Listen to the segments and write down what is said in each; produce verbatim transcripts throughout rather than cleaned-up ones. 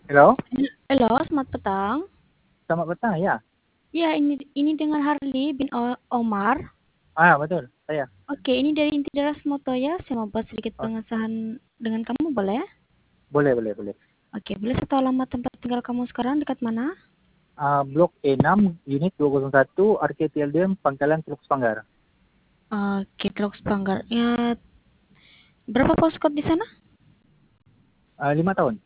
Halo, Halo, selamat petang. selamat petang ya. Ya, ini ini dengan Harley bin O- Omar. Ah, betul, saya. Oke, ini dari Inti Deras Moto ya. Saya mau buat sedikit Oh, pengesahan dengan kamu, boleh? boleh, boleh, boleh. Oke, boleh satu alamat tempat tinggal kamu sekarang dekat mana? Ah, Blok E enam, Unit dua nol satu, R K T L D M, Pangkalan Teluk Sepanggar. Oke, Teluk Sepanggar. Ya, berapa postcode di sana? Ah, lima tahun.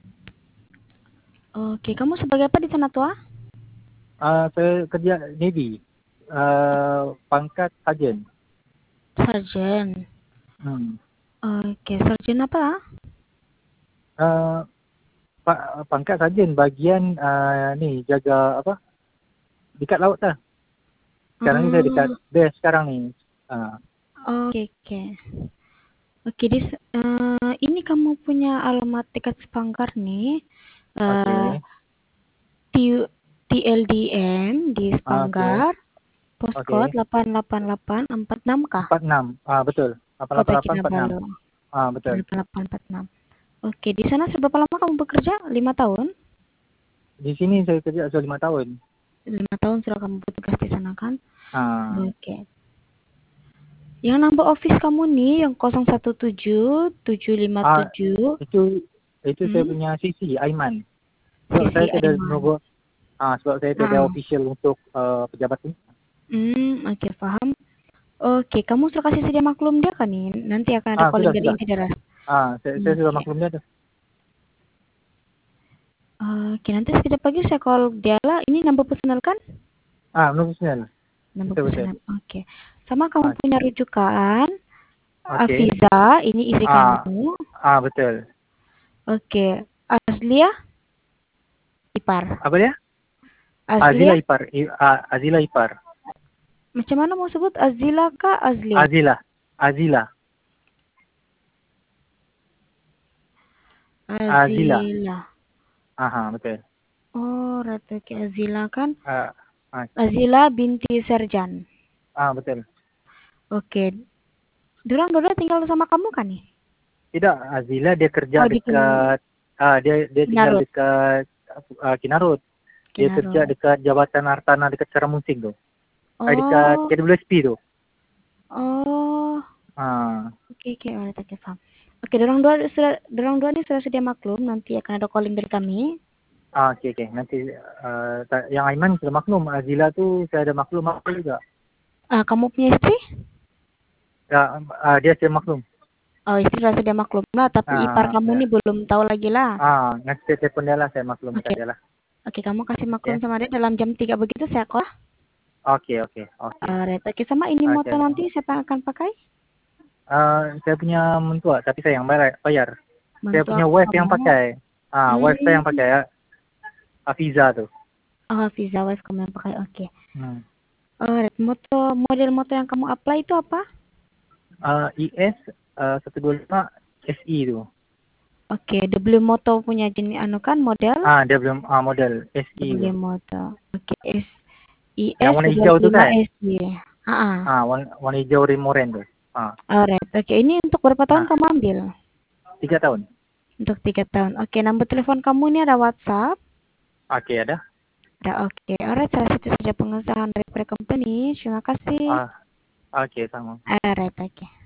Oke, kamu sebagai apa di sana tua? Ah, saya kerja Navy. Ah, pangkat Sarjen. Sarjen. Hmm. Oke, sarjen apa? Ah, pa- pangkat Sarjen bagian ah, ni jaga apa? Dekat laut lah. Sekarang ni saya dekat Hmm, base sekarang ni. Ah, oke, oke. Oke, di, s- eh, ini kamu punya alamat dekat Sepanggar nih. Eh, okey. T- TLDM di Ah, okey. Sepanggar, postcode Okey. delapan delapan delapan empat enam kah? empat enam. Ah, betul. Kota lapan lapan lapan empat enam. Kinabalu, Ah, betul. delapan delapan empat enam. Oke, di sana seberapa lama kamu bekerja? Lima tahun? Di sini saya kerja sudah lima tahun. Lima tahun sudah kamu bertugas di sana kan? Ah. Oke. Yang number office kamu nih, yang nol satu tujuh tujuh lima Ah, tujuh, itu itu saya hmm, punya C C Aiman. Sebab saya Sisi tidak Aiman. menunggu ah sebab saya tidak Ah, official untuk uh, pejabat ini. hmm, oke, paham. Oke, kamu sudah kasih sedia maklum dia kan nih? Nanti akan ada Ah, calling sudah dari sudah. inti darat. Ah, saya, saya sudah Oke. maklum dia tu. Oke, nanti sekejap lagi saya call dia lah. Ini number personal kan? Ah, menunggu sinyal. Number Betul betul. personal. Oke. Sama kamu Ah, punya rujukan. okey. Afiza, ini istri Ah, kamu. ah betul. Oke. Azlia, ipar. Apa dia? Azila Azlia, Ipar. I, ah, Azila Ipar. macam mana mau sebut? Azila kah? Azlia? Azila. Azila. Azila. Azila. Aha, betul. Oh, right. Oke, Azila kan? Ah, ah, Azila binti Serjan. ah betul. Oke. Dorang dua tinggal sama kamu kan nih? Tidak, Azila dia kerja Oh, di Kin- dekat ah dia dia tinggal Kinarut. dekat uh, Kinarut. Dia kerja Kinarut. dekat Jabatan Hartanah dekat Saramuncing tu. Eh, dekat Oh, K W S P tu. oh. Ah, Oke, oke, alright, oke, paham. Oke, dorang dua sudah, dorang dua ini sudah sedia maklum. Nanti akan ada calling dari kami. ah okey okey. Nanti uh, yang Aiman sudah maklum, Azila tu saya ada maklum apa juga. Ah, kamu punya istri? Ya, uh, dia sudah maklum. Oh, istri sudah sedia maklum lah. Tapi ipar Ah, kamu ya. ini belum tahu lagi lah. Ah, nanti saya telefon dia lah, saya maklum Oke, dekat dia lah. oke, kamu kasih maklum Okey. sama dia dalam jam tiga begitu saya call. Okey okey okey. Alright, oke, sama ini motor Okey. nanti siapa yang akan pakai? Uh, saya punya mentua tapi saya yang bayar. bayar. Saya Mentua punya wife yang kamu. pakai. Ah, wife saya yang Hmm. pakai ya. Afiza tu. Oh, visa wife kamu yang pakai. Oke. Hmm. Alright, motor model motor yang kamu apply itu apa? Uh, E S uh, seratus dua puluh lima S E tu. Oke, W Moto punya jenis anu kan model? Ah, dia belum ah model S E tu. W Moto. Oke, S I Yang S warna dua hijau tu lima kan? S Y. Ah, Ah, warna, warna hijau remoren tu. Ah, alright. Oke, ini untuk berapa tahun nah, kamu ambil? tiga tahun. Untuk tiga tahun. Oke, nomor telepon kamu ini ada WhatsApp. Okey, ada. Ada, oke. Alright, saya itu saja pengesahan dari company. Terima kasih. Ah, okey, sama. Alright, oke.